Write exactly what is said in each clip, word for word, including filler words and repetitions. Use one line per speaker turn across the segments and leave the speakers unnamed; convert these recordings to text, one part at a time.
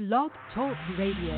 Blog Talk Radio.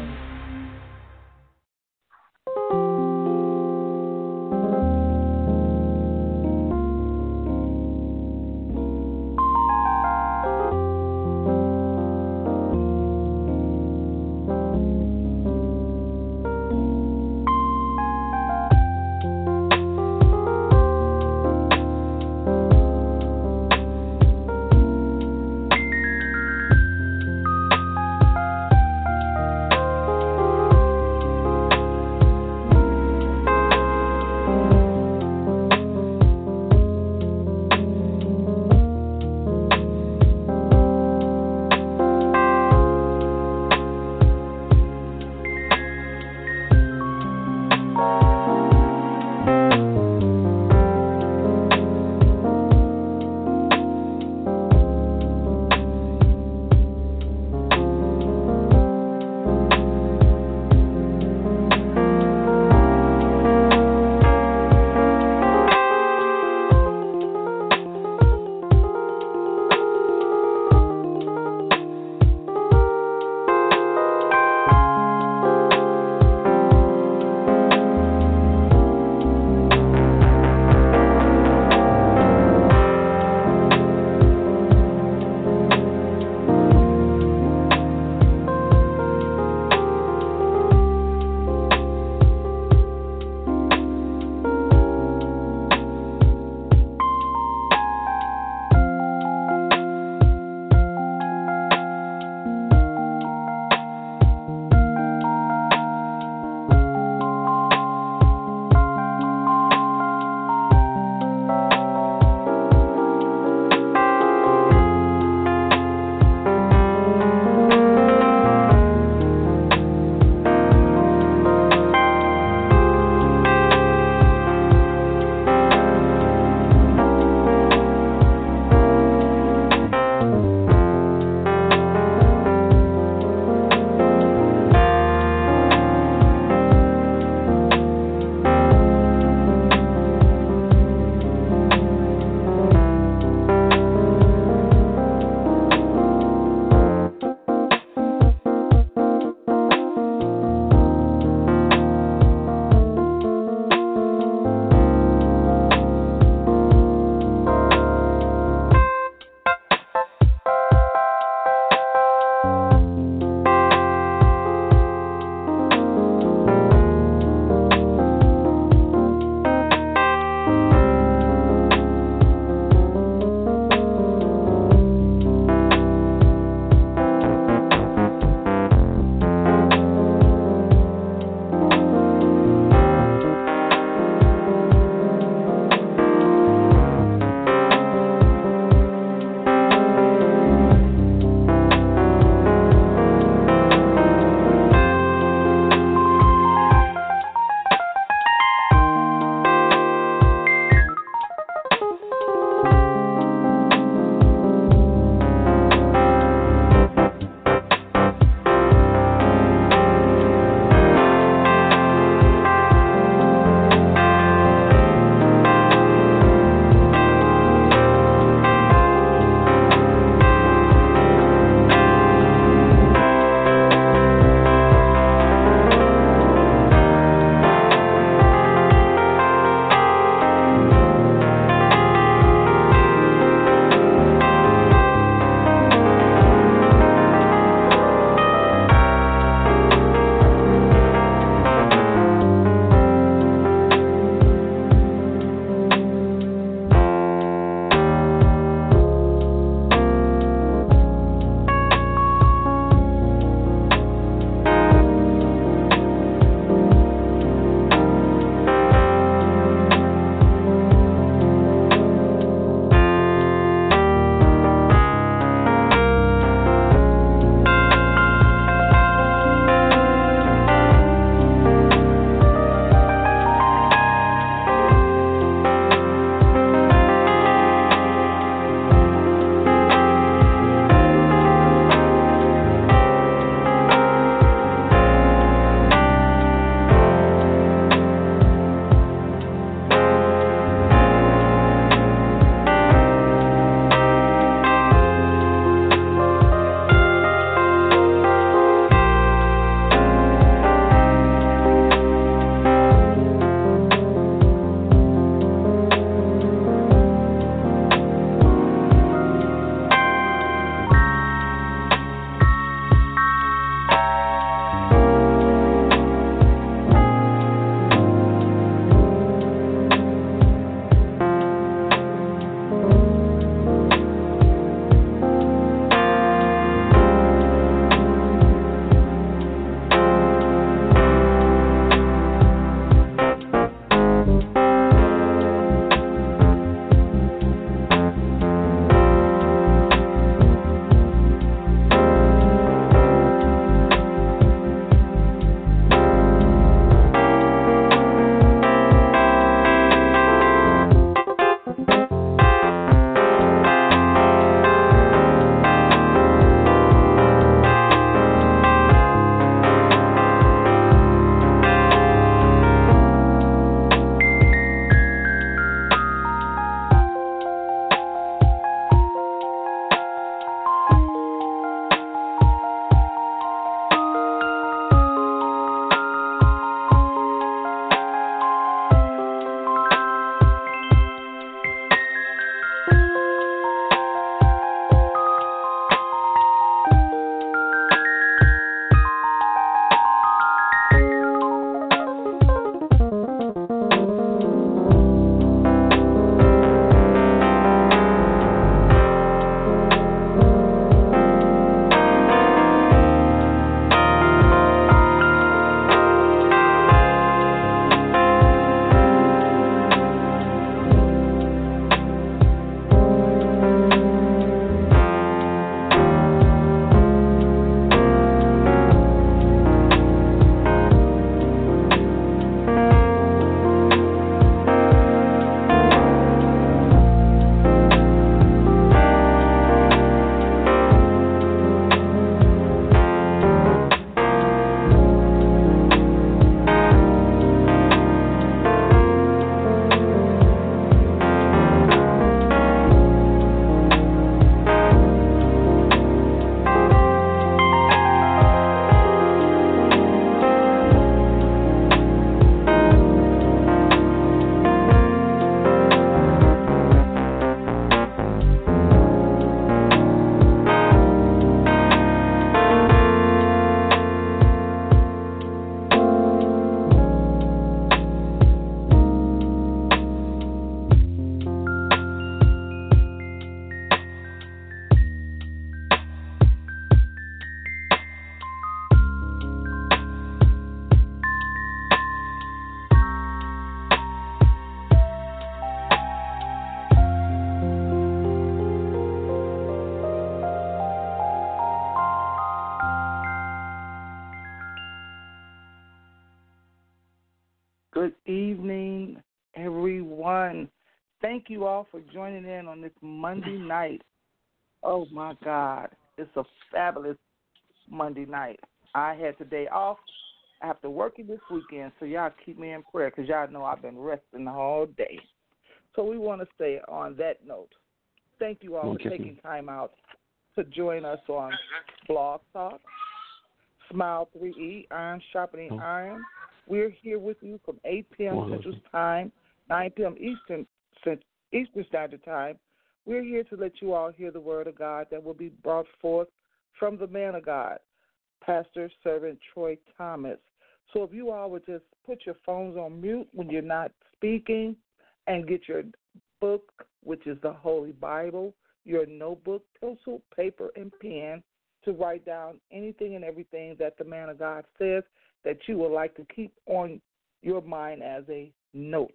Good evening, everyone. Thank you all for joining in on this Monday night. Oh, my God. It's a fabulous Monday night. I had today off after working this weekend, so y'all keep me in prayer because y'all know I've been resting all day. So we want to say on that note, thank you all for taking time out to join us on Blog Talk, Smile three E, Iron Sharpening Iron. We're here with you from eight p.m. Central Time, nine p.m. Eastern Eastern Standard Time. We're here to let you all hear the word of God that will be brought forth from the man of God, Pastor Servant Troy Thomas. So if you all would just put your phones on mute when you're not speaking and get your book, which is the Holy Bible, your notebook, pencil, paper, and pen to write down anything and everything that the man of God says that you would like to keep on your mind as a note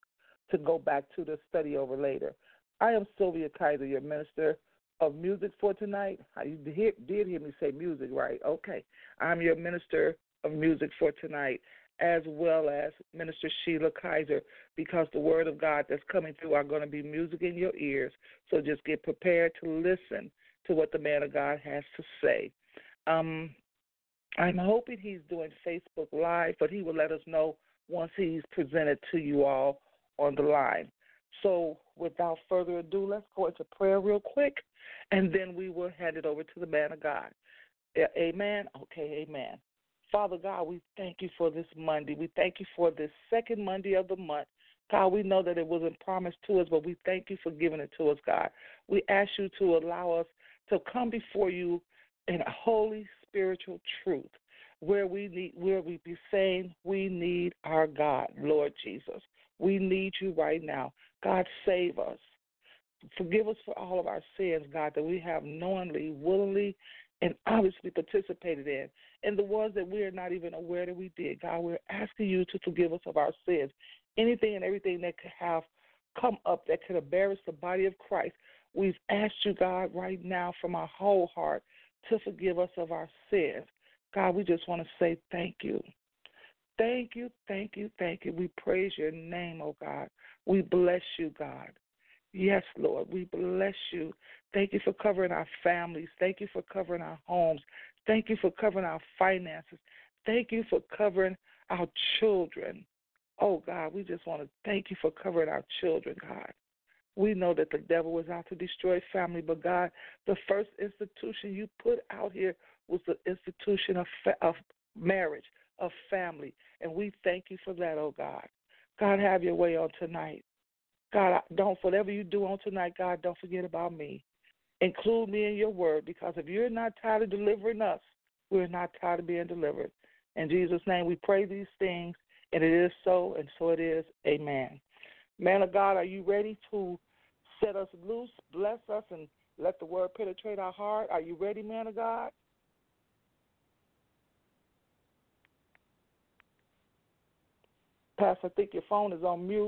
to go back to the study over later. I am Sylvia Kaiser, your minister of music for tonight. You did hear me say music, right? Okay. I'm your minister of music for tonight, as well as Minister Sheila Kaiser, because the word of God that's coming through are going to be music in your ears. So just get prepared to listen to what the man of God has to say. Um, I'm hoping he's doing Facebook Live, but he will let us know once he's presented to you all on the line. So without further ado, let's go into prayer real quick, and then we will hand it over to the man of God. Amen? Okay, amen. Father God, we thank you for this Monday. We thank you for this second Monday of the month. God, we know that it wasn't promised to us, but we thank you for giving it to us, God. We ask you to allow us to come before you in a holy spiritual truth, where we need, where we be saying we need our God, Lord Jesus. We need you right now. God, save us. Forgive us for all of our sins, God, that we have knowingly, willingly, and obviously participated in, and the ones that we are not even aware that we did. God, we're asking you to forgive us of our sins, anything and everything that could have come up that could embarrass the body of Christ. We've asked you, God, right now from our whole heart to forgive us of our sins. God, we just want to say thank you. Thank you, thank you, thank you. We praise your name, oh God. We bless you, God. Yes, Lord, we bless you. Thank you for covering our families. Thank you for covering our homes. Thank you for covering our finances. Thank you for covering our children. Oh, God, we just want to thank you for covering our children, God. We know that the devil was out to destroy family, but, God, the first institution you put out here was the institution of, fa- of marriage, of family, and we thank you for that, oh, God. God, have your way on tonight. God, don't, whatever you do on tonight, God, don't forget about me. Include me in your word, because if you're not tired of delivering us, we're not tired of being delivered. In Jesus' name, we pray these things, and it is so, and so it is. Amen. Man of God, are you ready to set us loose, bless us, and let the word penetrate our heart? Are you ready, man of God? Pastor, I think your phone is on mute.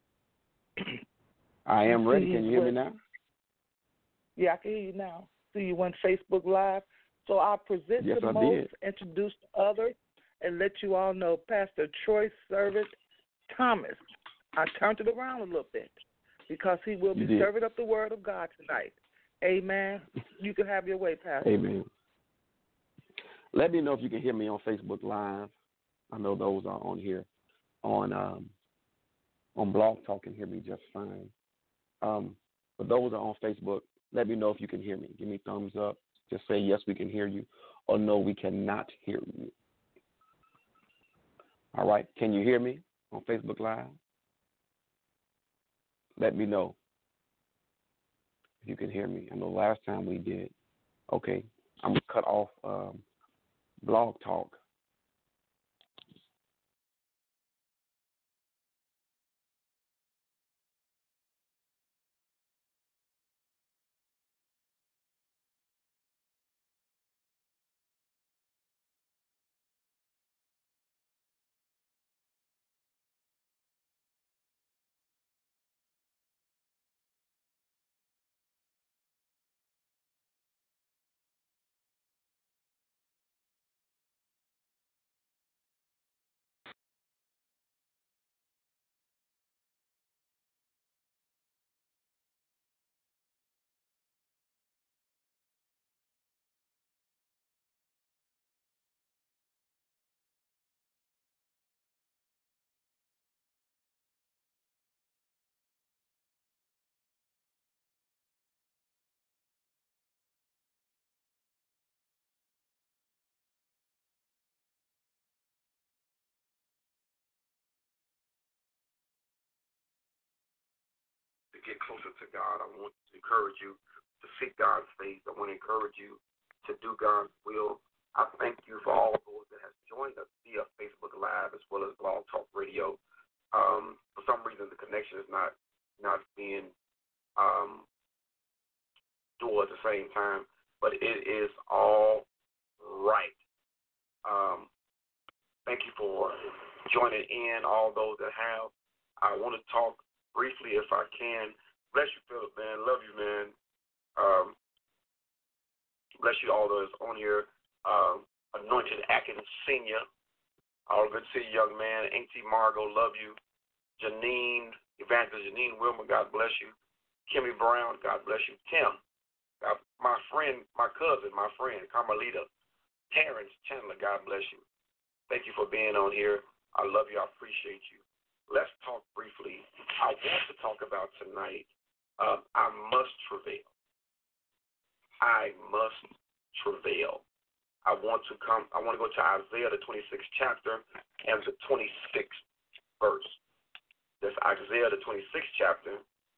I am ready. Can you hear me now?
Yeah, I can hear you now. See you on Facebook Live. So I'll present
yes,
the
I
most,
did.
introduce the other, and let you all know Pastor Troy Servant Thomas. I turned it around a little bit because he will be serving up the word of God tonight. Amen. You can have your way, Pastor.
Amen. Let me know if you can hear me on Facebook Live. I know those are on here. On um, on Blog Talk can hear me just fine. Um, for those that are on Facebook, let me know if you can hear me. Give me a thumbs up. Just say, yes, we can hear you, or no, we cannot hear you. All right. Can you hear me on Facebook Live? Let me know if you can hear me. I know last time we did. Okay. I'm going to cut off um, Blog Talk. closer to God. I want to encourage you to seek God's face. I want to encourage you to do God's will. I thank you for all those that have joined us via Facebook Live as well as Blog Talk Radio. Um, for some reason, the connection is not not being um, dual at the same time, but it is all right. Um, thank you for joining in, all those that have. I want to talk briefly, if I can. Bless you, Philip, man. Love you, man. Um, bless you, all those on here. Um, Anointed Atkins Senior. All good to see you, young man. Auntie Margot, love you. Janine, Evangelist Janine Wilmer, God bless you. Kimmy Brown, God bless you. Tim, God, my friend, my cousin, my friend, Carmelita. Terrence Chandler, God bless you. Thank you for being on here. I love you. I appreciate you. Let's talk briefly. I want to talk about tonight, uh, I must travail. I must travail. I want to come. I want to go to Isaiah, the twenty-sixth chapter, and the twenty-sixth verse. That's Isaiah, the twenty-sixth chapter,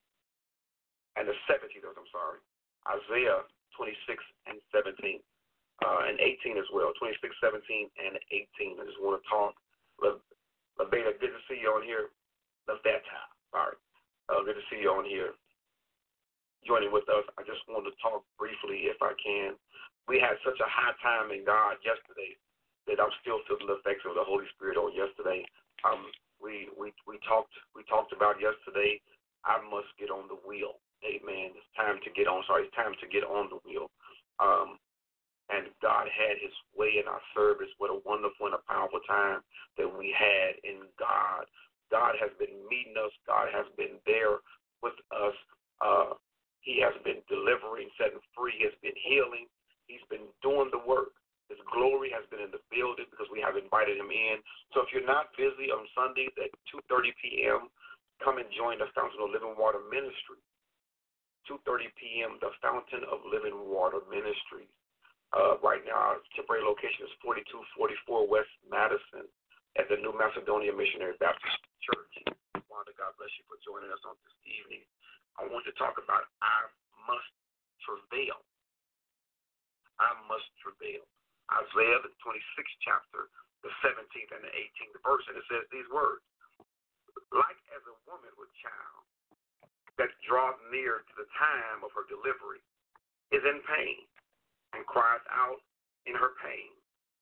and the seventeenth verse. I'm sorry, Isaiah twenty-six and seventeen, uh, and eighteen as well. twenty-six, seventeen, and eighteen. I just want to talk. LaBeta, good to see you on here. LaBeta, sorry, uh, good to see you on here. Joining with us. I just want to talk briefly, if I can. We had such a high time in God yesterday that I'm still feeling the effects of the Holy Spirit on yesterday. Um, we we we talked we talked about yesterday. I must get on the wheel. Amen. It's time to get on. Sorry, it's time to get on the wheel. Um, and God had His way in our service. What a wonderful and a powerful time that we had in God. God has been meeting us. God has been there with us. Uh, he has been delivering, setting free. He has been healing. He's been doing the work. His glory has been in the building because we have invited Him in. So if you're not busy on Sundays at two thirty p.m., come and join the Fountain of Living Water Ministry. two thirty p.m., the Fountain of Living Water Ministry. Uh, right now, our temporary location is forty-two forty-four West Madison at the New Macedonia Missionary Baptist Church. Wanda, God bless you for joining us on this evening. I want to talk about I must travail. I must travail. Isaiah, the twenty-sixth chapter, the seventeenth and the eighteenth verse, and it says these words. Like as a woman with child that draws near to the time of her delivery is in pain and cries out in her pain,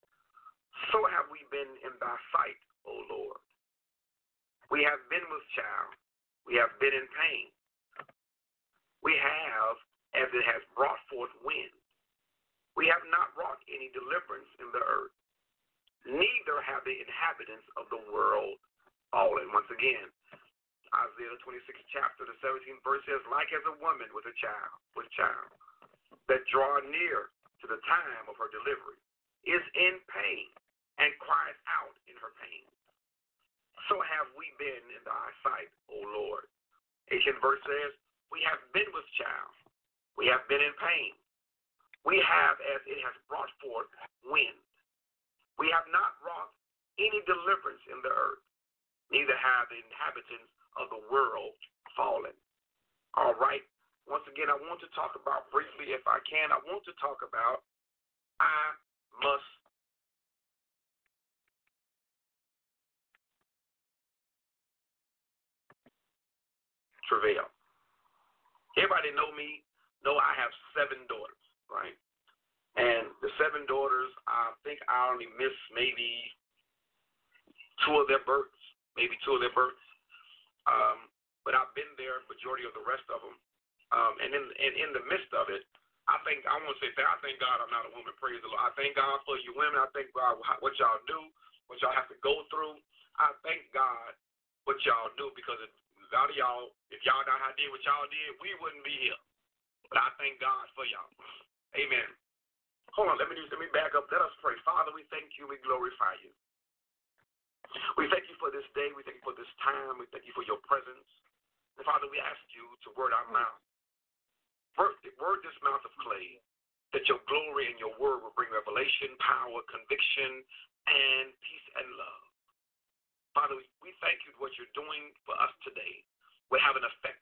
so have we been in thy sight, O Lord. We have been with child. We have been in pain. We have, as it has brought forth wind. We have not wrought any deliverance in the earth, neither have the inhabitants of the world fallen. Once again, Isaiah twenty-sixth chapter, the seventeenth verse says, like as a woman with a child, with child, that draw near to the time of her delivery, is in pain and cries out in her pain. So have we been in thy sight, O Lord. eighteenth verse says, we have been with child. We have been in pain. We have, as it has brought forth wind. We have not wrought any deliverance in the earth, neither have the inhabitants of the world fallen. All right. Once again, I want to talk about briefly, if I can, I want to talk about I must travail. Everybody know me, know I have seven daughters, right? And the seven daughters, I think I only missed maybe two of their births, maybe two of their births. Um, but I've been there, majority of the rest of them. Um, and in, in in the midst of it, I think I want to say that I thank God I'm not a woman. Praise the Lord. I thank God for you women. I thank God what y'all do, what y'all have to go through. I thank God what y'all do because if a lot of y'all, if y'all not did what y'all did, we wouldn't be here. But I thank God for y'all. Amen. Hold on, let me do, let me back up. Let us pray. Father, we thank you. We glorify you. We thank you for this day. We thank you for this time. We thank you for your presence. And Father, we ask you to word our mouth. Word, word this mouth of clay, that your glory and your word will bring revelation, power, conviction, and peace and love. Father, we, we thank you for what you're doing for us today. We're having affected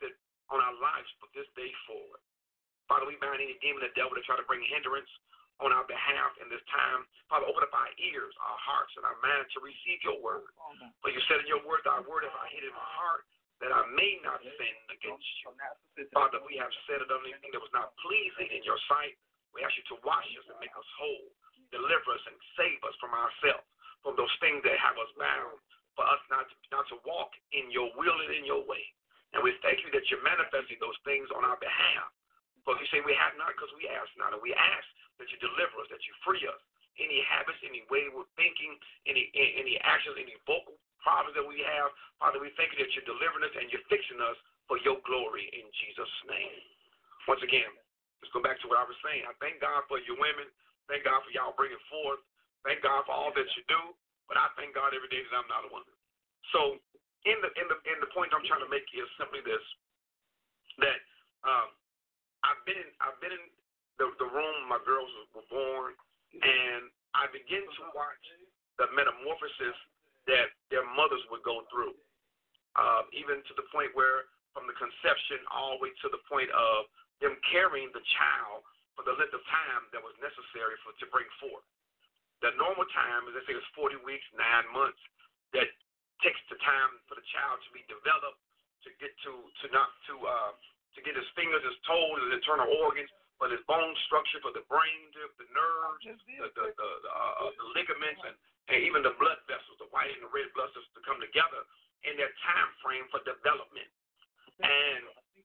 on our lives for this day forward. Father, we bind any demon and devil to try to bring hindrance on our behalf in this time. Father, open up our ears, our hearts, and our minds to receive your word. For you said in your word, thy word have I hid in my heart, that I may not sin against you. Father, we have said it on anything that was not pleasing in your sight. We ask you to wash us and make us whole, deliver us and save us from ourselves, from those things that have us bound, for us not to, not to walk in your will and in your way. And we thank you that you're manifesting those things on our behalf. For you say we have not because we ask not, and we ask that you deliver us, that you free us. Any habits, any wayward thinking, any any actions, any vocal problems that we have, Father, we thank you that you're delivering us and you're fixing us for your glory in Jesus' name. Once again, let's go back to what I was saying. I thank God for your women. Thank God for y'all bringing forth. Thank God for all that you do. But I thank God every day that I'm not a woman. So in the in the in the point I'm trying to make is simply this: that um, I've been in, I've been in the, the room my girls were born, and I begin to watch the metamorphosis that their mothers would go through, uh, even to the point where from the conception all the way to the point of them carrying the child for the length of time that was necessary for to bring forth. The normal time, as they say, is forty weeks, nine months. That takes the time for the child to be developed, to get to to not to uh, to get his fingers, his toes, his internal organs, for his bone structure, for the brain, the nerves, the the, the, the, uh, the ligaments, and, and even the blood vessels, the white and the red blood vessels, to come together in their time frame for development. And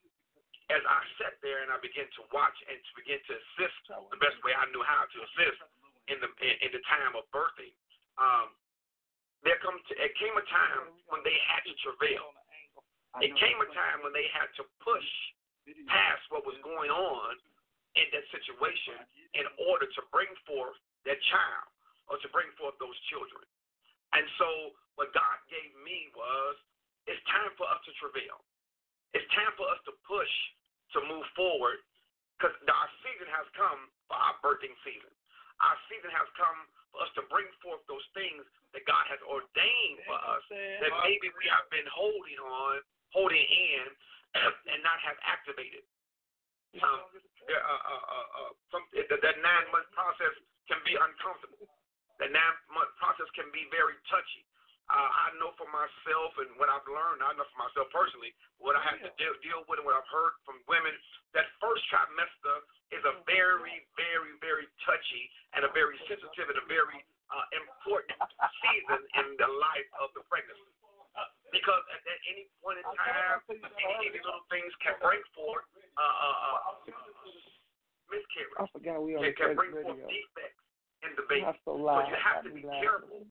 as I sat there and I began to watch and to begin to assist the best way I knew how to assist in the in, in the time of birthing, um, there come to, it came a time when they had to travail. It came a time when they had to push past what was going on in that situation in order to bring forth that child or to bring forth those children. And so what God gave me was, it's time for us to travail. It's time for us to push to move forward, because our season has come for our birthing season. Our season has come for us to bring forth those things that God has ordained for us that maybe we have been holding on, holding in, and not have activated. Um, uh, uh, uh, uh, some, that, that nine-month process can be uncomfortable. That nine-month process can be very touchy. Uh, I know for myself and what I've learned, I know for myself personally, what I have to deal, deal with and what I've heard from women, that first trimester is a very, very, very touchy and a very sensitive and a very uh, important season in the life of the pregnancy. Because at, at any point in time, any, any little things can bring forth uh, uh, uh, miscarriage.
I forgot we on
can, can bring
video.
forth defects in the baby.
So,
so you have to be
loud.
careful.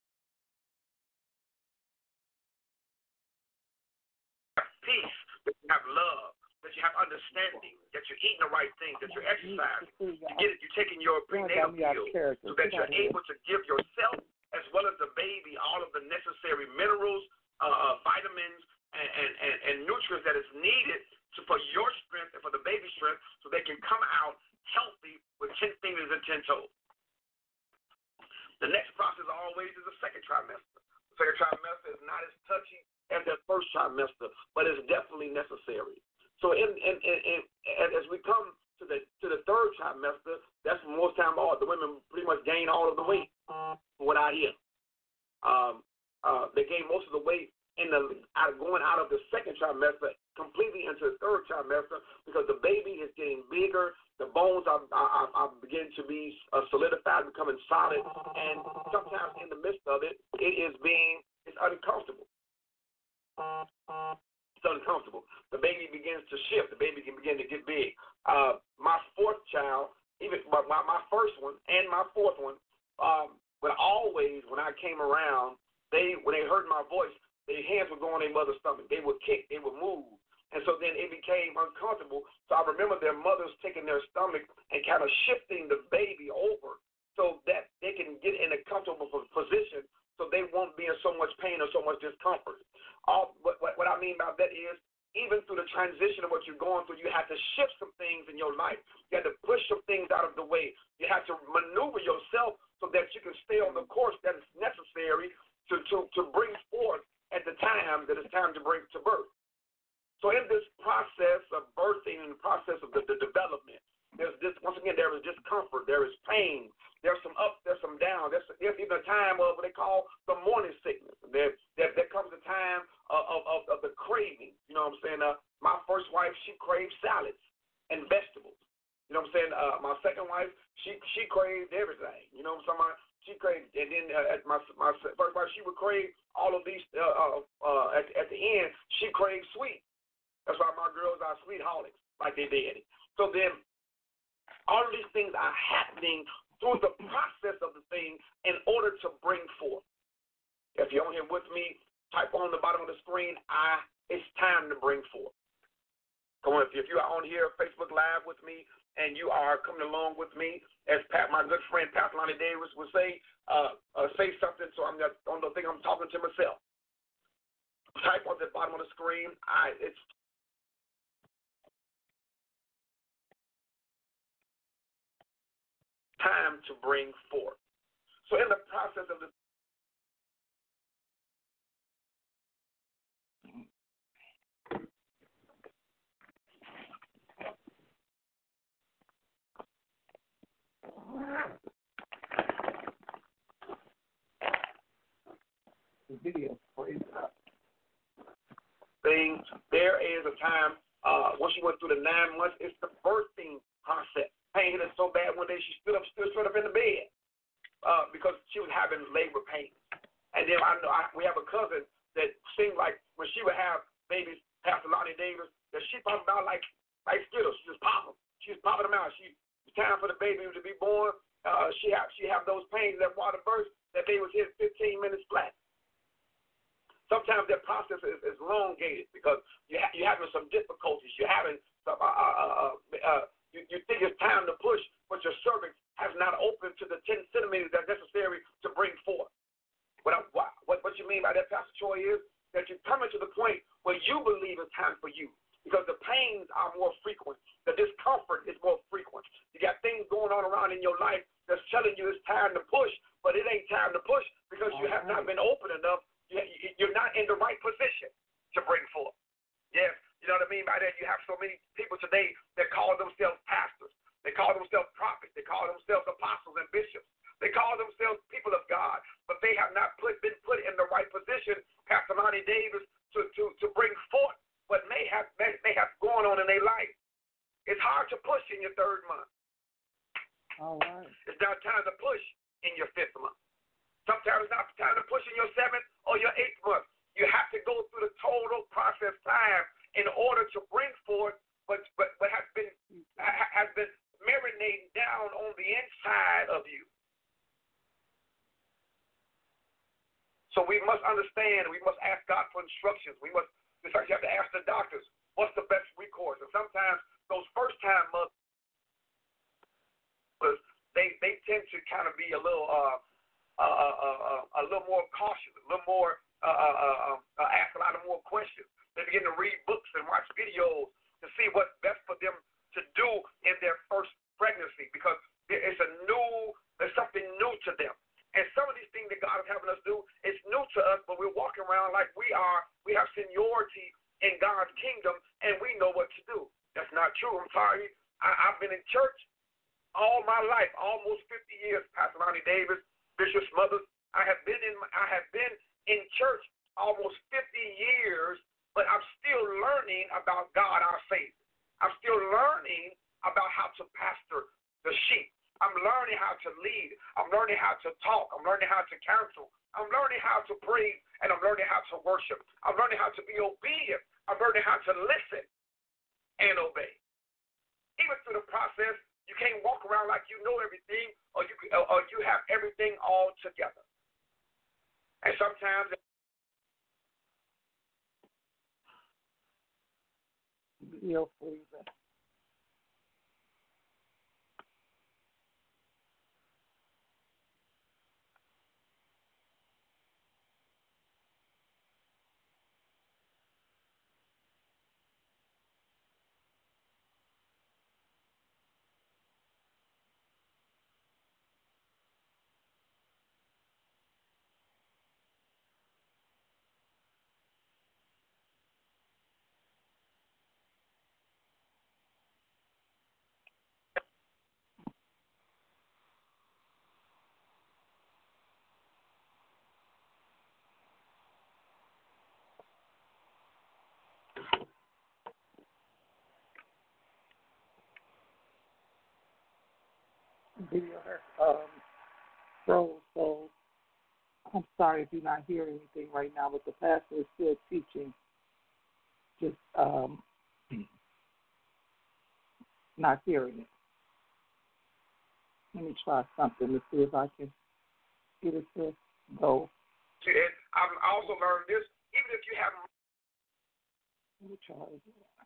Peace, that you have love, that you have understanding, that you're eating the right things, that you're exercising, you get it, you're taking your prenatal pills, so that you're able to give yourself as well as the baby all of the necessary minerals, uh, vitamins, and, and, and, and nutrients that is needed to, for your strength and for the baby's strength, so they can come out healthy with ten fingers and ten toes. The next process always is the second trimester. The second trimester is not as touchy as that first trimester, but it's definitely necessary. So in, in, in, in, as we come to the to the third trimester, that's most time all the women pretty much gain all of the weight. From what I hear, um, uh, they gain most of the weight in the out, going out of the second trimester completely into the third trimester, because the baby is getting bigger, the bones are, are, are beginning to be uh, solidified, becoming solid, and sometimes in the midst of it, it is being it's uncomfortable. It's uncomfortable. The baby begins to shift. The baby can begin to get big. Uh, my fourth child, even my, my first one and my fourth one, um, but always when I came around, they when they heard my voice, their hands would go on their mother's stomach. They would kick. They would move. And so then it became uncomfortable. So I remember their mothers taking their stomach and kind of shifting the baby over so that they can get in a comfortable position so they won't be in so much pain or so much discomfort. All, what, what, what I mean by that is, even through the transition of what you're going through, you have to shift some things in your life. You have to push some things out of the way. You have to maneuver yourself so that you can stay on the course that is necessary to, to, to bring forth at the time that it's time to bring to birth. So in this process, discomfort. There is pain. There's some up, there's some down. There's, there's even a time of what they call the morning sickness. There, there, there comes a time of, of, of the craving. You know what I'm saying? Uh, my first wife, she craved salads and vegetables. You know what I'm saying? Uh, my second wife, she she craved everything. You know what I'm saying? She craved, and then uh, at my my first wife, she would crave all of these. Uh, uh, uh, at, at the end, she craved sweet. That's why my girls are sweetholics, like they did. So then, all of these things are happening through the process of the thing in order to bring forth. If you're on here with me, type on the bottom of the screen, I, it's time to bring forth. Come on, if, if you are on here, Facebook Live with me, and you are coming along with me, as Pat, my good friend, Pastor Lonnie Davis would say, uh, uh, say something so I'm not, I don't think I'm talking to myself. Type on the bottom of the screen, I, it's time to bring forth. So in the process of the
the video, praise God.
Thing, there is a time, uh, once you went through the nine months, it's the birthing process. Pain hit her so bad one day she stood up, stood straight up in the bed uh, because she was having labor pains. And then I know I, we have a cousin that seemed like when she would have babies, Pastor Lonnie Davis, that she popped out like like Skittles. She just pop them. She was popping them out. She it's time for the baby to be born. Uh, she have she have those pains that water burst. That baby was hit fifteen minutes flat. Sometimes that process is, is elongated because you ha- you're having some difficulties. You're having some, uh, uh, uh, uh, you, you think it's time to push, but your cervix has not opened to the ten centimeters that's necessary to bring forth. What, I, what, what you mean by that, Pastor Troy, is that you're coming to the point where you believe it's time for you because the pains are more frequent. The discomfort is more frequent. You got things going on around in your life that's telling you it's time to push, but it ain't time to push because you have not been open enough. You're not in the right position to bring forth. Yes, you know what I mean by that? You have so many people today that call themselves pastors. They call themselves prophets. They call themselves apostles and bishops. They call themselves people of God, but they have not put, been put in the right position, Pastor Lonnie Davis, to, to, to bring forth what may have, may, may have going on in their life. It's hard to push in your third month.
All right.
It's not time to push in your fifth month. Sometimes it's not time to push in your seventh or your eighth month. You have to go through the total process time in order to bring forth what, what, what has been has been marinating down on the inside of you. So we must understand, we must ask God for instructions. We must, just like you have to ask the doctors, what's the best recourse? And sometimes those first time mothers, they, they tend to kind of be a little uh, Uh, uh, uh, a little more cautious, a little more, uh, uh, uh, uh, ask a lot of more questions. They begin to read books and watch videos to see what's best for them to do in their first pregnancy because it's a new, there's something new to them. And some of these things that God is having us do is new to us, but we're walking around like we are, we have seniority in God's kingdom and we know what to do. That's not true. I'm sorry. I, I've been in church all my life, almost fifty years, Pastor Lonnie Davis, Bishop Smothers. I have been in I have been in church almost fifty years, but I'm still learning about God, our Savior. I'm still learning about how to pastor the sheep. I'm learning how to lead. I'm learning how to talk. I'm learning how to counsel. I'm learning how to pray, and I'm learning how to worship. I'm learning how to be obedient. I'm learning how to listen and obey. Even through the process, you can't walk around like you know everything or you or you have everything all together. And sometimes
Video freezing. video um, froze, so I'm sorry if you're not hearing anything right now, but the pastor is still teaching, just um, not hearing it. Let me try something to see if I can get it to go.
And I've also learned this, even if you have.
Let me try it.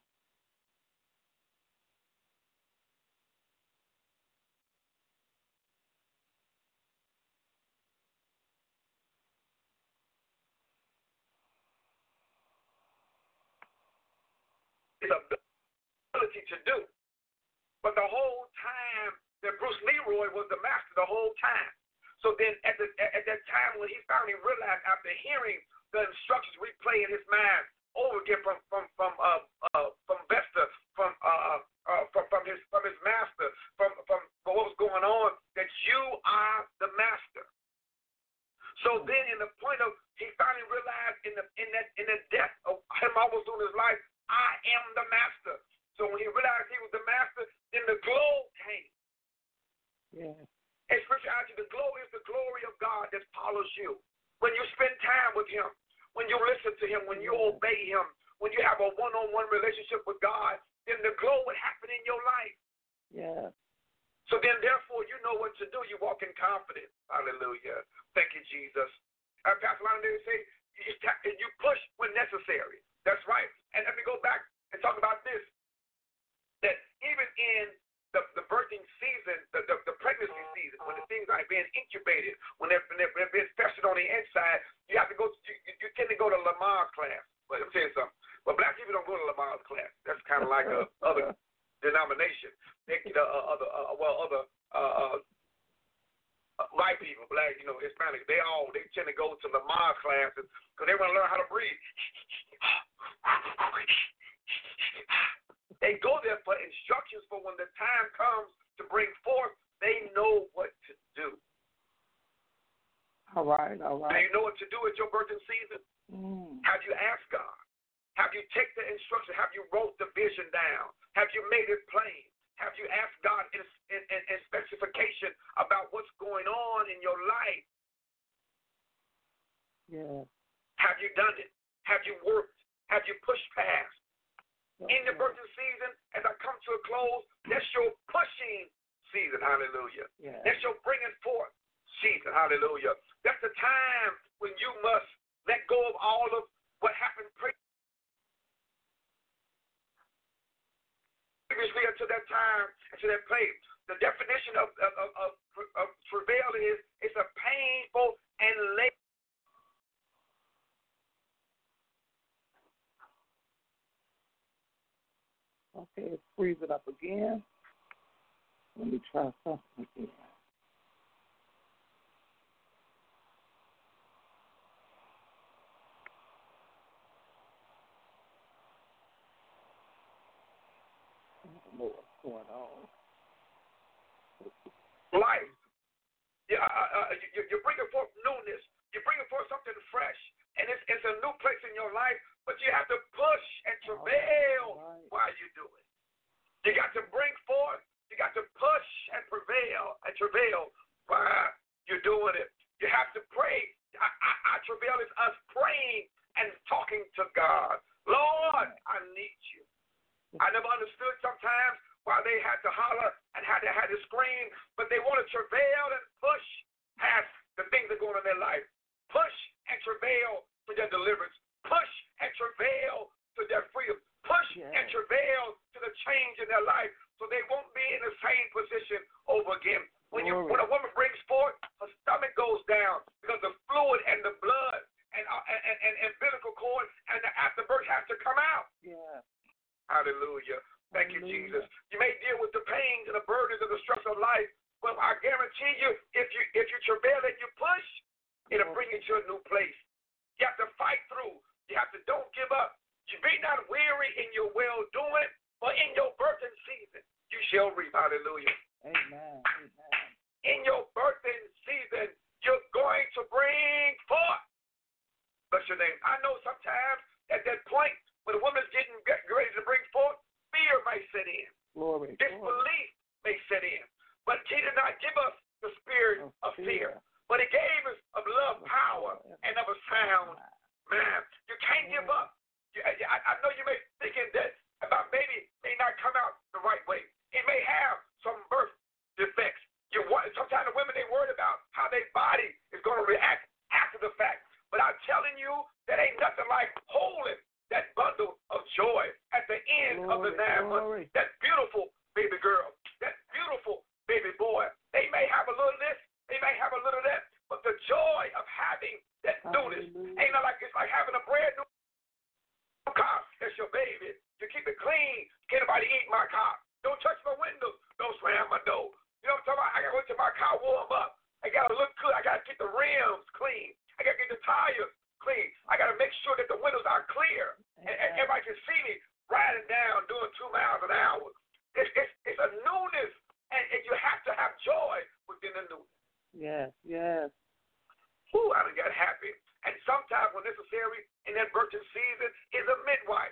It's ability to do. But the whole time that Bruce Leroy was the master, the whole time. So then at, the, at that time when he finally realized after hearing the instructions replay in his mind over again from from from uh, uh from Vesta, from uh, uh from from his from his master, from from what was going on, that you are the master. So then in the point of he finally realized in the in that in the death of him almost doing his life, I am the master. So when he realized he was the master, then the glow came.
Yeah.
In spirituality, the glow is the glory of God that follows you. When you spend time with him, when you listen to him, when you
yeah.
obey him, when you have a one-on-one relationship with God, then the glow would happen in your life.
Yeah.
So then, therefore, you know what to do. You walk in confidence. Hallelujah. Thank you, Jesus. Uh, Pastor Lonnie, they say you push when necessary. That's right. And let me go back and talk about this. That even in the, the birthing season, the, the, the pregnancy season, when the things are being incubated, when they're, when they're, when they're being festered on the inside, you have to go. You, you tend to go to Lamar's class. But let me tell you something. But black people don't go to Lamar's class. That's kind of like a other denomination. They, uh, other, uh, well, other uh, uh, white people, black, you know, Hispanic. They all they tend to go to Lamar's classes because they want to learn how to breathe. They go there for instructions for when the time comes to bring forth, they know what to do.
All right, all right.
Do you know what to do at your birthing season?
Mm.
Have you asked God? Have you taken the instruction? Have you wrote the vision down? Have you made it plain? Have you asked God in, in, in, in specification about what's going on in your life?
Yeah.
Have you done it? Have you worked? Have you pushed past?
Okay.
In the birthing season, as I come to a close, that's your pushing season. Hallelujah.
Yeah.
That's your bringing forth season. Hallelujah. That's the time when you must let go of all of what happened previously until that time, until that place. The definition of, of, of, of, of travail is it's a painful and late.
Okay, let's freeze it up again. Let me try something again. I don't know what's going on.
Life. Yeah, uh, uh, you, you're bringing forth newness. You're bringing forth something fresh. And it's, it's a new place in your life, but you have to push and travail right. while you do it. You got to bring forth, you got to push and prevail and travail while you're doing it. You have to pray. I, I, I travail is us praying and talking to God. Lord, I need you. I never understood sometimes why they had to holler and how they had to scream, but they want to travail and push past the things that are going on in their life. Push and travail for their deliverance. Push and travail to their freedom. Push yeah. and travail to the change in their life so they won't be in the same position over again. When you when a woman brings forth, her stomach goes down because the fluid and the blood and uh, and, and, and umbilical cord and the afterbirth has to come out.
Yeah.
Hallelujah. Thank
Hallelujah.
you, Jesus. You may deal with the pains and the burdens and the stress of life, but I guarantee you, if you if you travail and you push, it'll bring you to a new place. You have to fight through. You have to don't give up. You be not weary in your well-doing, but in your birthing season, you shall reap. Hallelujah.
Amen. Amen.
In your birthing season, you're going to bring forth. Bless your name. I know sometimes at that point, when a woman's getting ready to bring forth, fear may set in.
Glory.
Disbelief
Glory.
may set in. But she did not not give us the spirit of fear, but He gave us of love, power, and of a sound mind. You can't give up. You, I, I know you may be thinking that about maybe may not come out the right way. It may have some birth defects. You sometimes the women they worried about how their body is going to react after the fact. But I'm telling you, that ain't nothing like holding that bundle of joy at the end glory, of the nine months. That beautiful baby girl, that beautiful baby boy. They may have a little this, they may have a little that, but the joy of having that newness ain't not like it's like having a brand new car. That's your baby. You keep it clean. Can't nobody eat my car. Don't touch my windows. Don't slam my door. You know what I'm talking about? I gotta wait till my car warm up. I gotta look good. I gotta get the rims clean. I gotta get the tires clean. I gotta make sure that the windows are clear and, and everybody can see me riding down doing two miles an hour. It's it's, it's a newness, and, and you have to have joy within the newness. Yes, yes. Ooh, I done got happy. And sometimes when necessary in that birthing season is a midwife.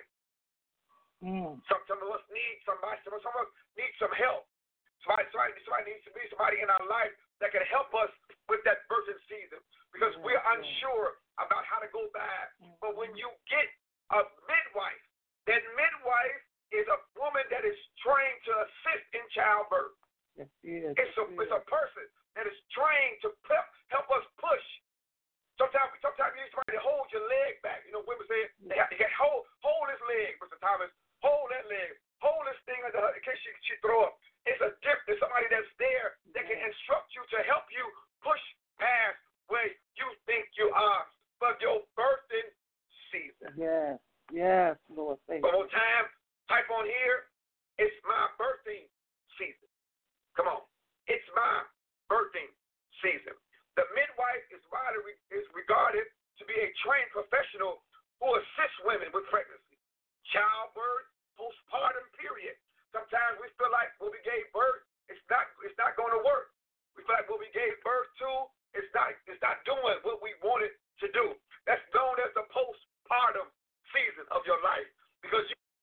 Mm. Some, some of us need somebody, some of us need some help. Somebody, somebody, somebody needs to be somebody in our life that can help us with that birthing season because yeah, we're unsure yeah. about how to go back. Mm-hmm. But when you get a midwife, that midwife is a woman that is trained to assist in childbirth. Yes, yes, it's, a, yes. it's a person that is trained to help, help us push. Sometimes, sometimes you need somebody to hold your leg back. You know, women say, they have to get, hold, hold his leg, Mister Thomas. Hold that leg. Hold this thing under her in case she, she throw up. It's a gift. There's somebody that's there that can instruct you to help you push past where you think you are for your birthing season. Yes, yes, Lord. Thank you. One more time, type on here. It's my birthing season. Come on. It's my birthing season. The midwife is widely is regarded to be a trained professional who assists women with pregnancy, childbirth, postpartum period. Sometimes we feel like when we gave birth, it's not it's not going to work. We feel like when we gave birth to, it's not it's not doing what we wanted to do. That's known as the postpartum season of your life because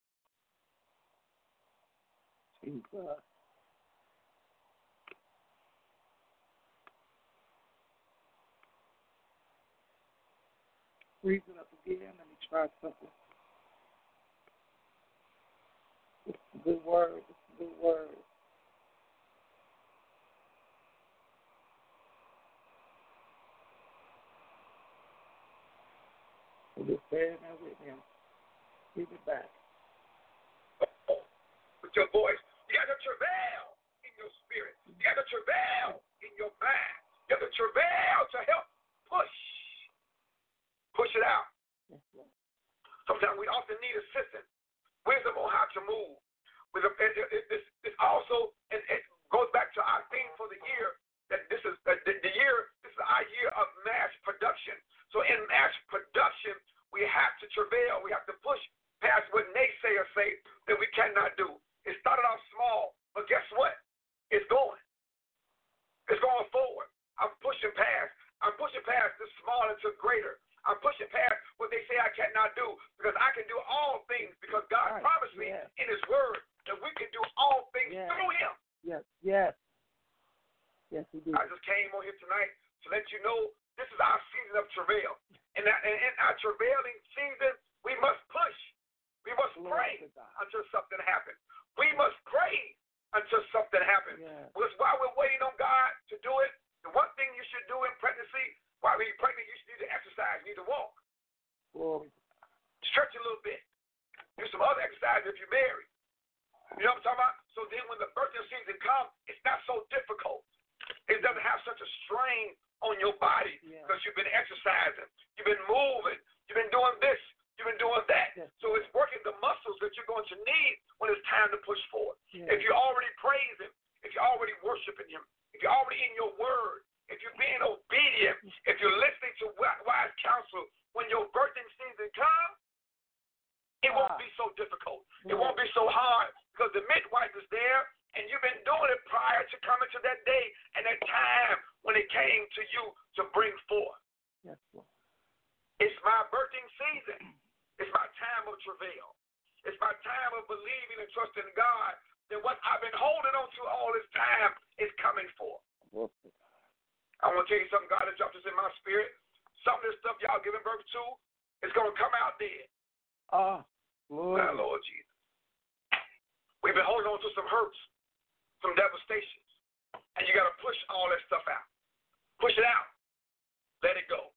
you. Jesus. Freeze it up again. Let me try something. It's a good word. It's a good word. So just bear that with him. Keep it back. With your voice. You got to travail in your spirit. You got to travail in your mind. You got to travail to help push. Push it out. Sometimes we often need assistance, wisdom on how to move. With a, it, it, it, it's also, and it goes back to our theme for the year, that this is uh, the, the year, this is our year of mass production. So in mass production, we have to travail, we have to push past what naysayers say that we cannot do. It started off small, but guess what? It's going. It's going forward. I'm pushing past. I'm pushing past this small into greater. I'm pushing past what they say I cannot do because I can do all things because God right. promised me yes. in His Word that we can do all things yes. through Him. Yes, yes. Yes, He did. I just came on here tonight to let you know this is our season of travail. And in our travailing season, we must push. We must Lord pray until something happens. We must pray until something happens. Yes. Because while we're waiting on God to do it, the one thing you should do in pregnancy, while you're pregnant, you should need to exercise. You need to walk. Well, stretch a little bit. Do some other exercise if you're married. You know what I'm talking about? So then when the birthing season comes, it's not so difficult. It doesn't have such a strain on your body yeah. because you've been exercising. You've been moving. You've been doing this. You've been doing that. Yeah. So it's working the muscles that you're going to need when it's time to push forward. Yeah. If you're already praising, if you're already worshiping Him, if you're already in your Word, if you're being obedient, if you're listening to wise counsel, when your birthing season comes, it won't be so difficult. It won't be so hard because the midwife is there and you've been doing it prior to coming to that day and that time when it came to you to bring forth. Yes, Lord. It's my birthing season. It's my time of travail. It's my time of believing and trusting God that what I've been holding on to all this time is coming forth. stuff that's in my spirit. Some of this stuff y'all giving birth to is going to come out dead.
Oh, Lord.
My Lord Jesus. We've been holding on to some hurts, some devastations, and you got to push all that stuff out. Push it out. Let it go.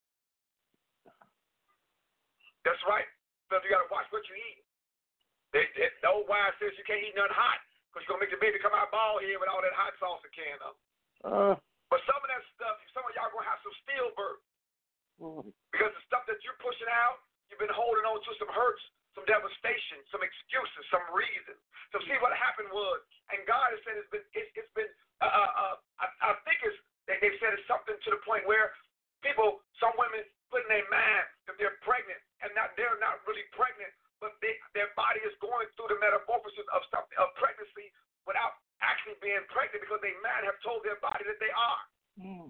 That's right. So you got to watch what you eat. They, they, the old wine says you can't eat nothing hot because you're going to make the baby come out bald here with all that hot sauce in can of.
Uh,
but some of that stuff, some of y'all going to have some stillbirth.
Lord.
Because the stuff that you're pushing out, you've been holding on to some hurts, some devastation, some excuses, some reasons. So see what happened was, and God has said it's been, it's, it's been, uh, uh, uh, I, I think it's, they, they've said it's something to the point where people, some women put in their mind that they're pregnant, and not they're not really pregnant, but they, their body is going through the metamorphosis of something of pregnancy without actually being pregnant because they mind have told their body that they are.
Mm.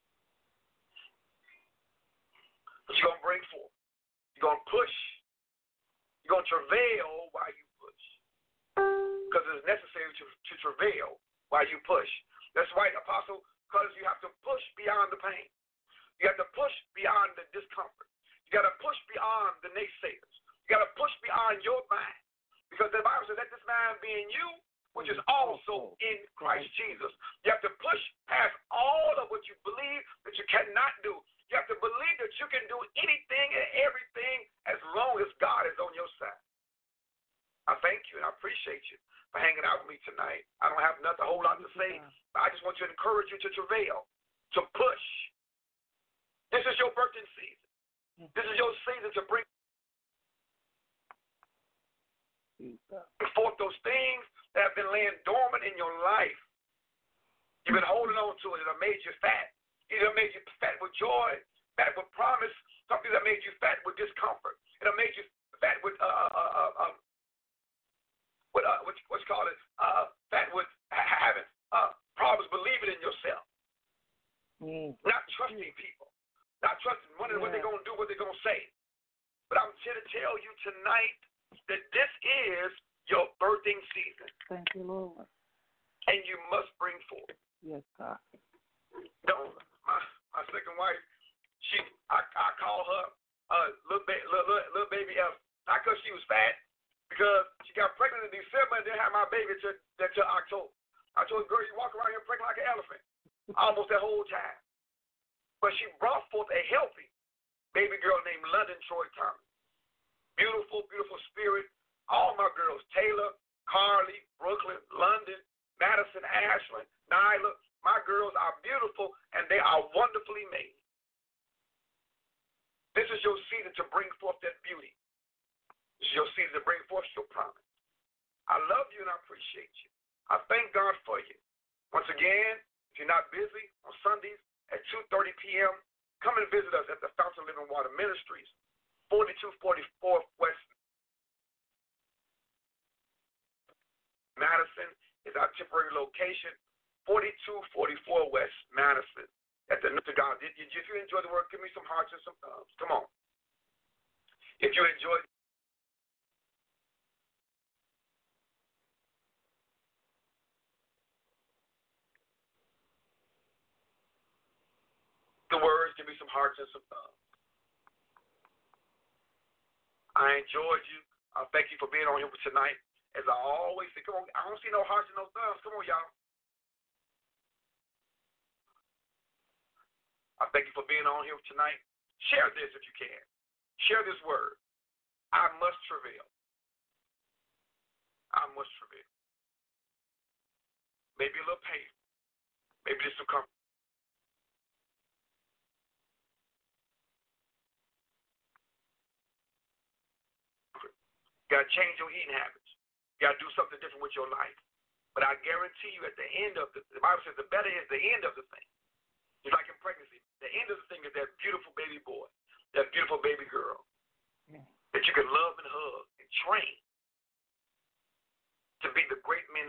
But you're gonna bring forth. You're gonna push. You're gonna travail while you push, because it's necessary to, to travail while you push. That's right, Apostle. Because you have to push beyond the pain. You have to push beyond the discomfort. You got to push beyond the naysayers. You got to push beyond your mind. Because the Bible says, let this mind be in you, which is also in Christ Jesus. You have to push past all of what you believe that you cannot do. You have to believe that you can do anything and everything as long as God is on your side. I thank you and I appreciate you for hanging out with me tonight. I don't have nothing, a whole lot to say, but I just want to encourage you to travail, to push. This is your birthing season. This is your season to bring forth those things that have been laying dormant in your life. You've been holding on to it. It made you fat. It made you fat with joy, fat with promise, something that made you fat with discomfort. It made you fat with uh uh uh, uh What, uh, what, what's called it, uh, fat with having uh, problems believing in yourself. Mm. Not trusting people. Not trusting, wondering yeah. what they're going to do, what they're going to say. But I'm here to tell you tonight that this is your birthing season.
Thank you, Lord.
And you must bring forth.
Yes, God.
No, my, my second wife, she, I, I call her uh, little, ba- little, little, little baby F. Not because she was fat, because she got pregnant in December and didn't have my baby until, until October. I told her, girl, you walk around here pregnant like an elephant almost that whole time. But she brought forth a healthy baby girl named London Troy Thomas. Beautiful, beautiful spirit. All my girls, Taylor, Carly, Brooklyn, London, Madison, Ashland, Nyla, my girls are beautiful and they are wonderfully made. This is your season to bring forth that beauty. This is your season to bring forth your promise. I love you and I appreciate you. I thank God for you. Once again, if you're not busy, on Sundays at two thirty p.m., come and visit us at the Fountain of Living Water Ministries, forty-two forty-four West Madison is our temporary location, forty-two forty-four West Madison. At the to God. If you enjoy the work, give me some hearts and some thumbs. Come on. If you enjoy the words, give me some hearts and some thumbs. I enjoyed you. I thank you for being on here tonight. As I always say, come on, I don't see no hearts and no thumbs. Come on, y'all. I thank you for being on here tonight. Share this if you can. Share this word. I must travail. I must travail. Maybe a little pain. Maybe just some comfort. You got to change your eating habits. You got to do something different with your life. But I guarantee you at the end of the, the Bible says the better is the end of the thing. It's like in pregnancy. The end of the thing is that beautiful baby boy, that beautiful baby girl yeah. that you can love and hug and train to be the great men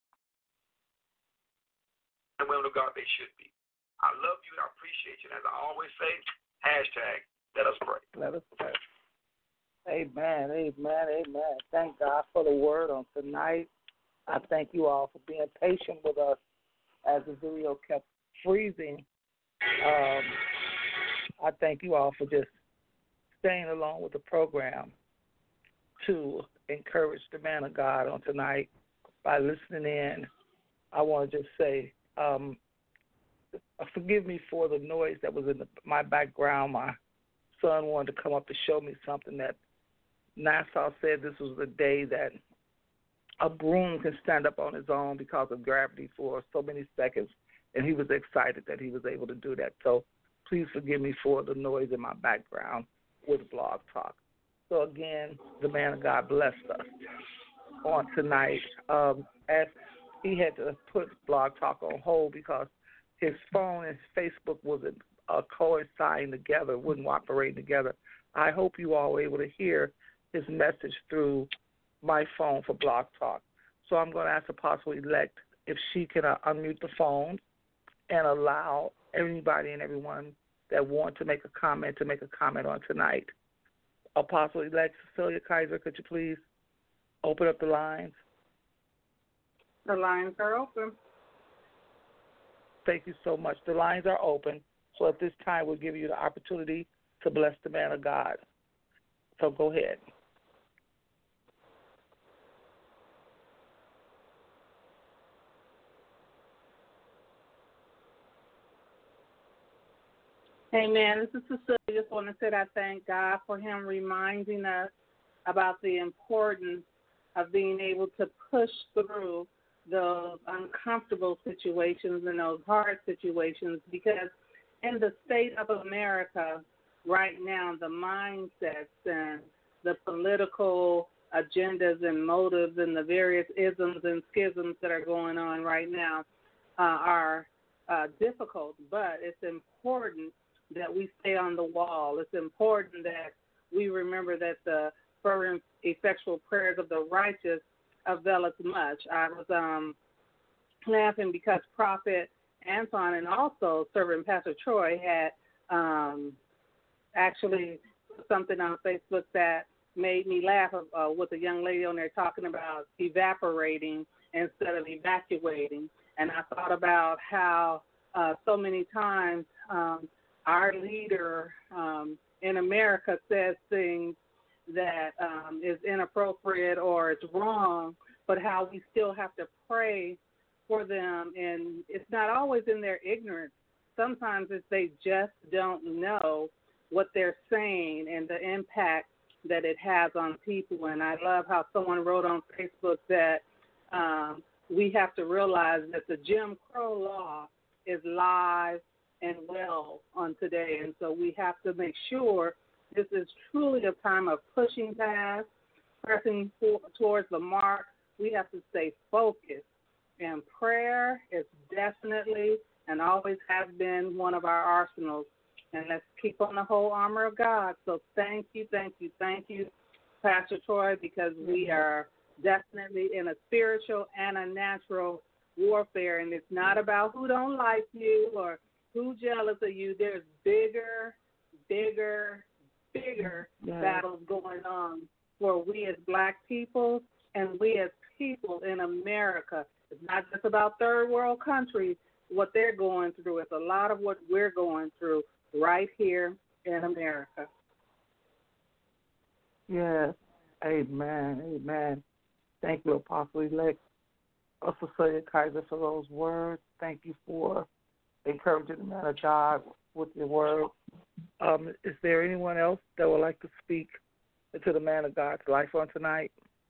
and women of God they should be. I love you and I appreciate you. And as I always say, hashtag, let us pray.
Let us pray. Amen, amen, amen. Thank God for the word on tonight. I thank you all for being patient with us as the video kept freezing. Um, I thank you all for just staying along with the program to encourage the man of God on tonight by listening in. I want to just say, um, forgive me for the noise that was in the, my background. My son wanted to come up to show me something that Nassau said this was the day that a broom can stand up on its own because of gravity for so many seconds, and he was excited that he was able to do that. So please forgive me for the noise in my background with Blog Talk. So again, the man of God blessed us on tonight. Um, as he had to put Blog Talk on hold because his phone and Facebook wasn't uh, coinciding together, wouldn't operate together. I hope you all were able to hear his message through my phone for Blog Talk. So I'm going to ask Apostle-elect if she can uh, unmute the phone and allow everybody and everyone that want to make a comment to make a comment on tonight. Apostle-elect Cecilia Kaiser, could you please open up the lines?
The lines are open.
Thank you so much. The lines are open. So at this time, we'll give you the opportunity to bless the man of God. So go ahead.
Amen. This is Cecilia. I just want to say I thank God for him reminding us about the importance of being able to push through those uncomfortable situations and those hard situations, because in the state of America right now, the mindsets and the political agendas and motives and the various isms and schisms that are going on right now uh, are uh, difficult, but it's important that we stay on the wall. It's important that we remember that the fervent, effectual prayers of the righteous availeth much. I was um, laughing because Prophet Anton and also Servant Pastor Troy had um, actually put something on Facebook that made me laugh uh, with a young lady on there talking about evaporating instead of evacuating. And I thought about how uh, so many times um, our leader um, in America says things that um, is inappropriate or it's wrong, but how we still have to pray for them. And it's not always in their ignorance. Sometimes it's they just don't know what they're saying and the impact that it has on people. And I love how someone wrote on Facebook that um, we have to realize that the Jim Crow law is live and well on today. And so we have to make sure this is truly a time of pushing past, pressing for, towards the mark. We have to stay focused. And prayer is definitely and always has been one of our arsenals. And let's keep on the whole armor of God. So thank you, thank you, thank you, Pastor Troy, because we are definitely in a spiritual and a natural warfare. And it's not about who don't like you or who's jealous of you. There's bigger, bigger, bigger yes. battles going on for we as black people and we as people in America. It's not just about third world countries, what they're going through. It's a lot of what we're going through right here in America.
Yes. Amen. Amen. Thank you, Apostle-elect Cecilia Kaiser, for those words. Thank you for encouraging the man of God with your word. Um, is there anyone else that would like to speak to the man of God's life on tonight?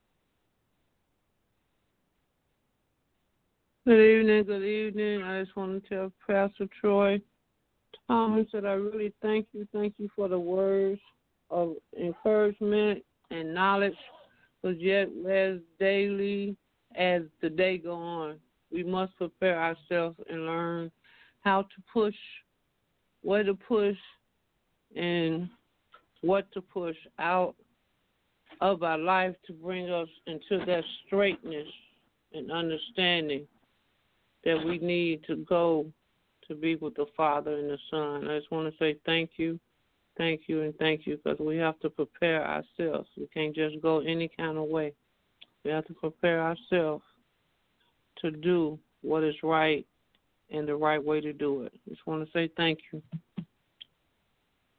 Good evening, good evening. I just want to tell Pastor Troy Thomas that I really thank you. Thank you for the words of encouragement and knowledge. Because yet, as daily as the day go on, we must prepare ourselves and learn how to push, where to push, and what to push out of our life to bring us into that straightness and understanding that we need to go to be with the Father and the Son. I just want to say thank you, thank you, and thank you, because we have to prepare ourselves. We can't just go any kind of way. We have to prepare ourselves to do what is right and the right way to do it. I just want to say thank you.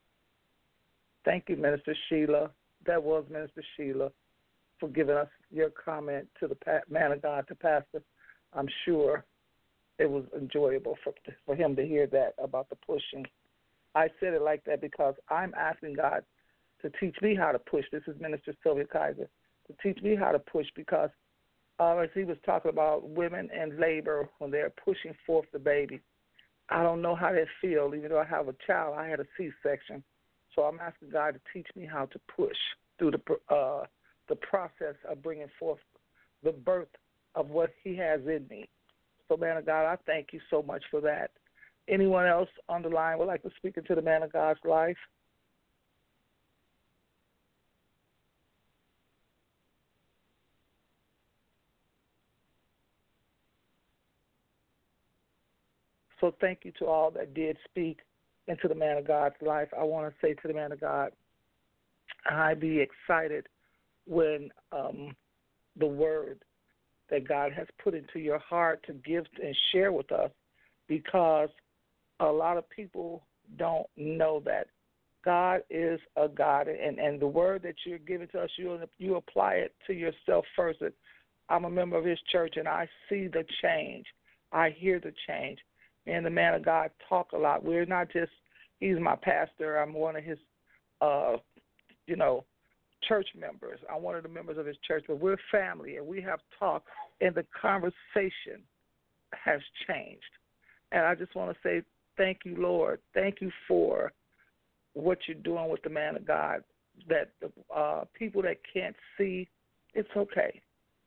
Thank you, Minister Sheila. That was Minister Sheila for giving us your comment to the man of God, to Pastor. I'm sure it was enjoyable for for him to hear that about the pushing. I said it like that because I'm asking God to teach me how to push. This is Minister Sylvia Kaiser, to teach me how to push because uh, as he was talking about women in labor when they're pushing forth the baby, I don't know how that feels. Even though I have a child, I had a C-section. So I'm asking God to teach me how to push through the uh, the process of bringing forth the birth of what he has in me. So, man of God, I thank you so much for that. Anyone else on the line would like to speak into the man of God's life? So thank you to all that did speak into the man of God's life. I want to say to the man of God, I be excited when um, the word that God has put into your heart to give and share with us, because a lot of people don't know that God is a God, and, and the word that you're giving to us, you you apply it to yourself first. I'm a member of his church, and I see the change. I hear the change. And the man of God talk a lot. We're not just, he's my pastor. I'm one of his, uh, you know, church members. I'm one of the members of his church, but we're family, and we have talked, and the conversation has changed. And I just want to say thank you, Lord. Thank you for what you're doing with the man of God, that the uh, people that can't see, it's okay.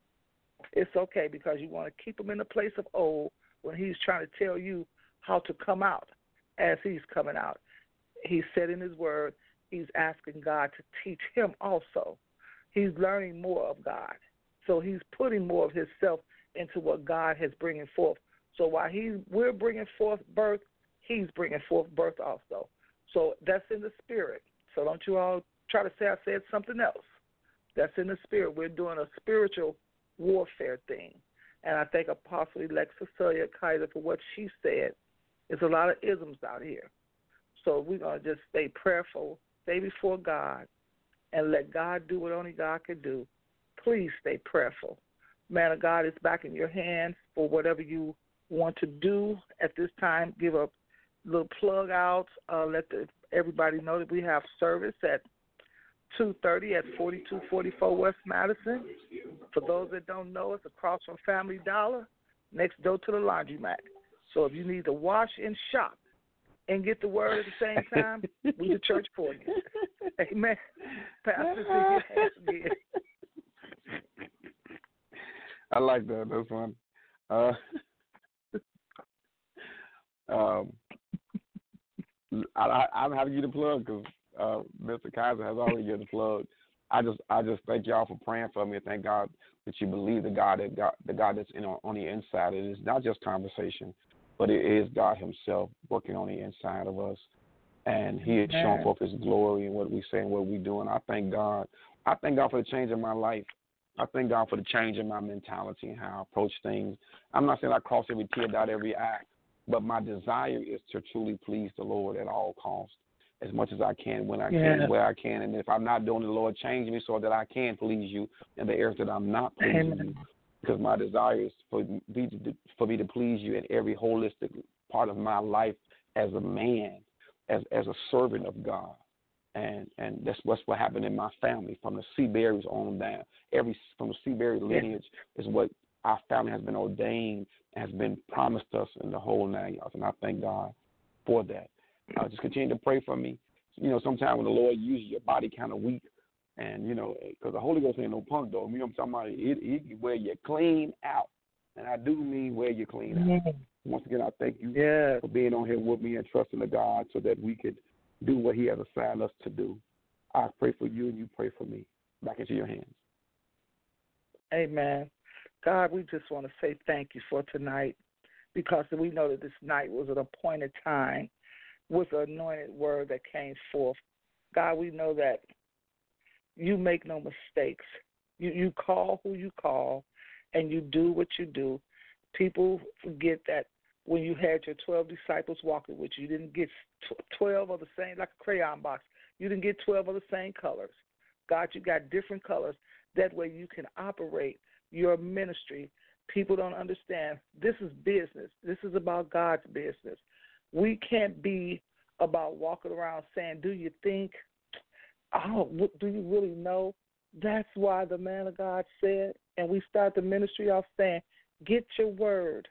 It's okay because you want to keep him in the place of old when he's trying to tell you how to come out as he's coming out. He said in his word, he's asking God to teach him also. He's learning more of God. So he's putting more of himself into what God has bringing forth. So while he, we're bringing forth birth, he's bringing forth birth also. So that's in the spirit. So don't you all try to say I said something else. That's in the spirit. We're doing a spiritual warfare thing. And I thank Apostle-elect Cecilia Kaiser for what she said. There's a lot of isms out here. So we're going to just stay prayerful, stay before God, and let God do what only God can do. Please stay prayerful. Man of God is back in your hands for whatever you want to do at this time. Give a little plug out. Uh, let the, everybody know that we have service at two thirty at forty-two forty-four West Madison. For those that don't know, it's across from Family Dollar, next door to the laundromat. So if you need to wash and shop and get the word at the same time, we the church for you. Amen. Pastor, see your hands again.
I like that. That's fun. Uh, um, I, I, I'm happy you to plug because uh, Mister Kaiser has already given the plug. I just, I just thank y'all for praying for me, and thank God that you believe the God that God, the God that's in on the inside. It is not just conversation, but it is God Himself working on the inside of us, and He has shown forth His glory in what we say and what we do. And I thank God. I thank God for the change in my life. I thank God for the change in my mentality and how I approach things. I'm not saying I cross every T, dot every I, but my desire is to truly please the Lord at all costs, as much as I can, when I
yeah.
can, where I can. And if I'm not doing it, Lord, change me so that I can please you in the areas that I'm not pleasing
Amen.
you. Because my desire is for me, to, for me to please you in every holistic part of my life as a man, as as a servant of God. And and that's what's what happened in my family from the Seaberrys on down. Every from the Seaberry lineage yeah. is what our family has been ordained and has been promised us in the whole nine yards. And I thank God for that. Uh, just continue to pray for me. You know, sometimes when the Lord uses your body kind of weak, and, you know, because the Holy Ghost ain't no punk, though. You know what I'm talking about? It, it, where you clean out. And I do mean where you clean out. Yeah. Once again, I thank you yeah. for being on here with me and trusting the God so that we could do what He has assigned us to do. I pray for you and you pray for me. Back into your hands.
Amen. God, we just want to say thank you for tonight, because we know that this night was an appointed time with an anointed word that came forth. God, we know that you make no mistakes. You you call who you call, and you do what you do. People forget that when you had your twelve disciples walking with you, you didn't get twelve of the same, like a crayon box. You didn't get twelve of the same colors. God, you got different colors. That way you can operate your ministry. People don't understand. This is business. This is about God's business. We can't be about walking around saying, do you think? Oh, do you really know? That's why the man of God said, and we start the ministry off saying, get your word.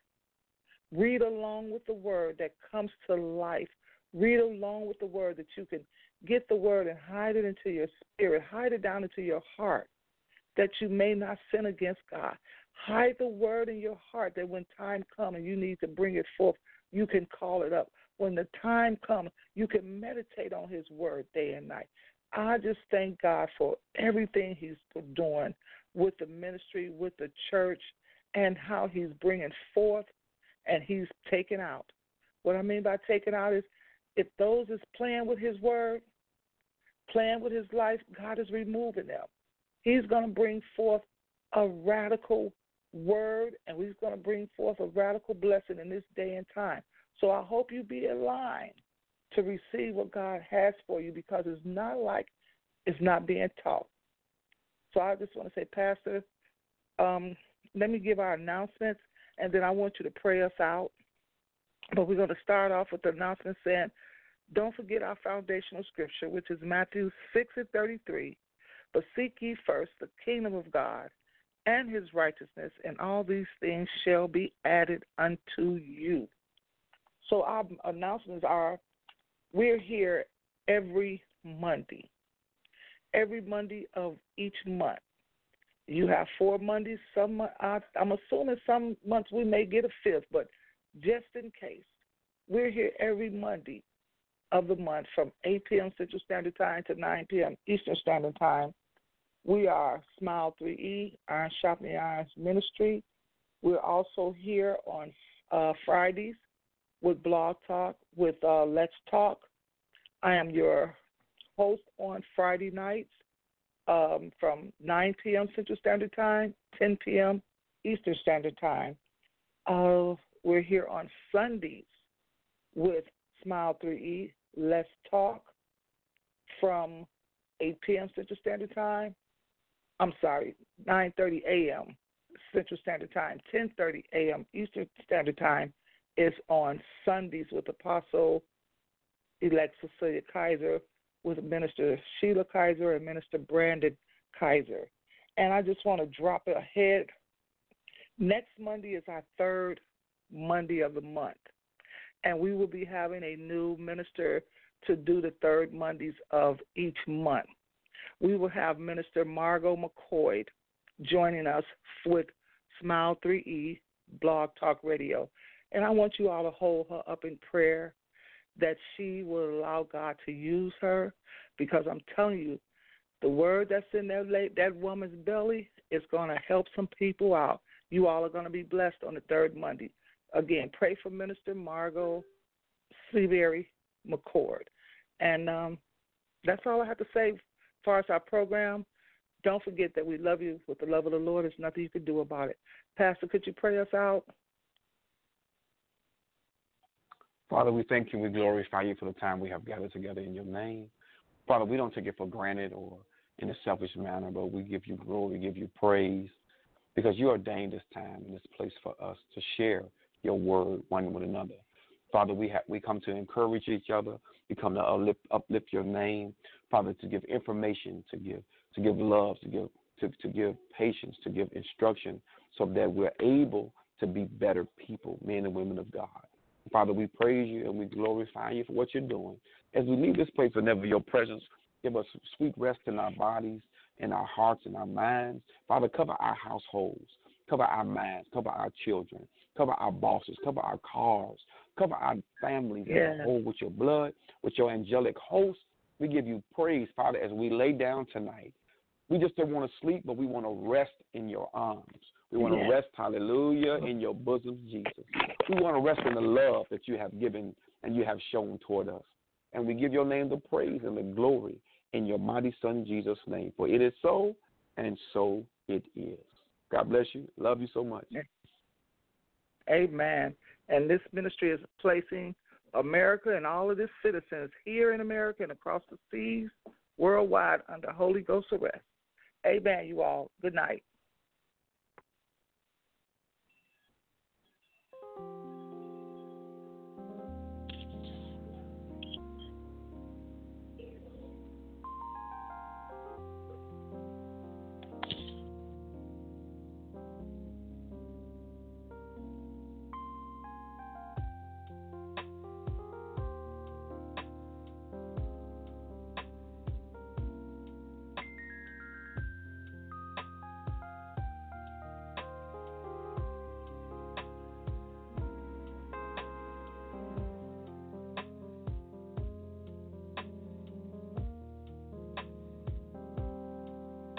Read along with the word that comes to life. Read along with the word that you can get the word and hide it into your spirit. Hide it down into your heart that you may not sin against God. Hide the word in your heart that when time comes and you need to bring it forth, you can call it up. When the time comes, you can meditate on his word day and night. I just thank God for everything he's doing with the ministry, with the church, and how he's bringing forth and he's taking out. What I mean by taking out is if those is playing with his word, playing with his life, God is removing them. He's going to bring forth a radical word, and he's going to bring forth a radical blessing in this day and time. So I hope you be aligned to receive what God has for you, because it's not like it's not being taught. So I just want to say, Pastor, um, let me give our announcements, and then I want you to pray us out. But we're going to start off with the announcement saying, don't forget our foundational scripture, which is Matthew six and thirty-three. But seek ye first the kingdom of God and his righteousness, and all these things shall be added unto you. So our announcements are, we're here every Monday, every Monday of each month. You have four Mondays. Some I'm assuming some months we may get a fifth, but just in case, we're here every Monday of the month from eight p.m. Central Standard Time to nine p.m. Eastern Standard Time. We are Smile three E, Iron Sharpening Irons Ministry. We're also here on uh, Fridays with Blog Talk, with uh, Let's Talk. I am your host on Friday nights um, from nine p.m. Central Standard Time, ten p.m. Eastern Standard Time. Uh, we're here on Sundays with Smile three E, Let's Talk, from eight p.m. Central Standard Time. I'm sorry, nine thirty a.m. Central Standard Time, ten thirty a.m. Eastern Standard Time is on Sundays with Apostle Elect Cecilia Kaiser, with Minister Sheila Kaiser and Minister Brandon Kaiser. And I just want to drop it ahead. Next Monday is our third Monday of the month, and we will be having a new minister to do the third Mondays of each month. We will have Minister Margot McCoy joining us with Smile three E Blog Talk Radio. And I want you all to hold her up in prayer that she will allow God to use her, because I'm telling you, the word that's in that, that woman's belly is going to help some people out. You all are going to be blessed on the third Monday. Again, pray for Minister Margot Seabury McCord. And um, that's all I have to say as far as our program. Don't forget that we love you with the love of the Lord. There's nothing you can do about it. Pastor, could you pray us out?
Father, we thank you and we glorify you for the time we have gathered together in your name. Father, we don't take it for granted or in a selfish manner, but we give you glory, we give you praise, because you ordained this time and this place for us to share your word one with another. Father, we have, we come to encourage each other. We come to uplift, uplift your name, Father, to give information, to give to give love, to give to, to give patience, to give instruction, so that we're able to be better people, men and women of God. Father, we praise you and we glorify you for what you're doing. As we leave this place, whenever your presence, give us sweet rest in our bodies, in our hearts, and our minds. Father, cover our households, cover our minds, cover our children, cover our bosses, cover our cars, cover our families
yeah.
as a whole with your blood, with your angelic host. We give you praise, Father, as we lay down tonight. We just don't want to sleep, but we want to rest in your arms. We want to
yeah.
rest, hallelujah, in your bosom, Jesus. We want to rest in the love that you have given and you have shown toward us. And we give your name the praise and the glory in your mighty Son, Jesus' name. For it is so, and so it is. God bless you. Love you so much.
Amen. And this ministry is placing America and all of its citizens here in America and across the seas, worldwide, under Holy Ghost arrest. Amen, you all. Good night.